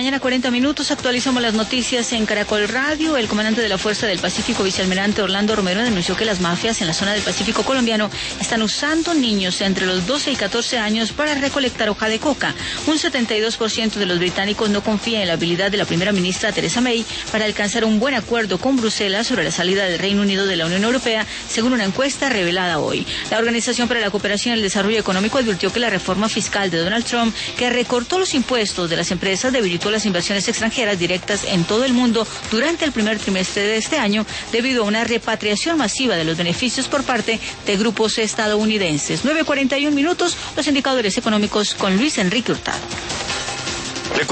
mañana, 40 minutos. Actualizamos las noticias en Caracol Radio. El comandante de la Fuerza del Pacífico, vicealmirante Orlando Romero, denunció que las mafias en la zona del Pacífico colombiano están usando niños entre los 12 y 14 años para recolectar hoja de coca. Un 72% de los británicos no confía en la habilidad de la primera ministra Theresa May para alcanzar un buen acuerdo con Bruselas sobre la salida del Reino Unido de la Unión Europea, según una encuesta revelada hoy. La Organización para la Cooperación y el Desarrollo Económico advirtió que la reforma fiscal de Donald Trump, que recortó los impuestos de las empresas, debilitó las inversiones extranjeras directas en todo el mundo durante el primer trimestre de este año, debido a una repatriación masiva de los beneficios por parte de grupos estadounidenses. 9:41 minutos, los indicadores económicos con Luis Enrique Hurtado.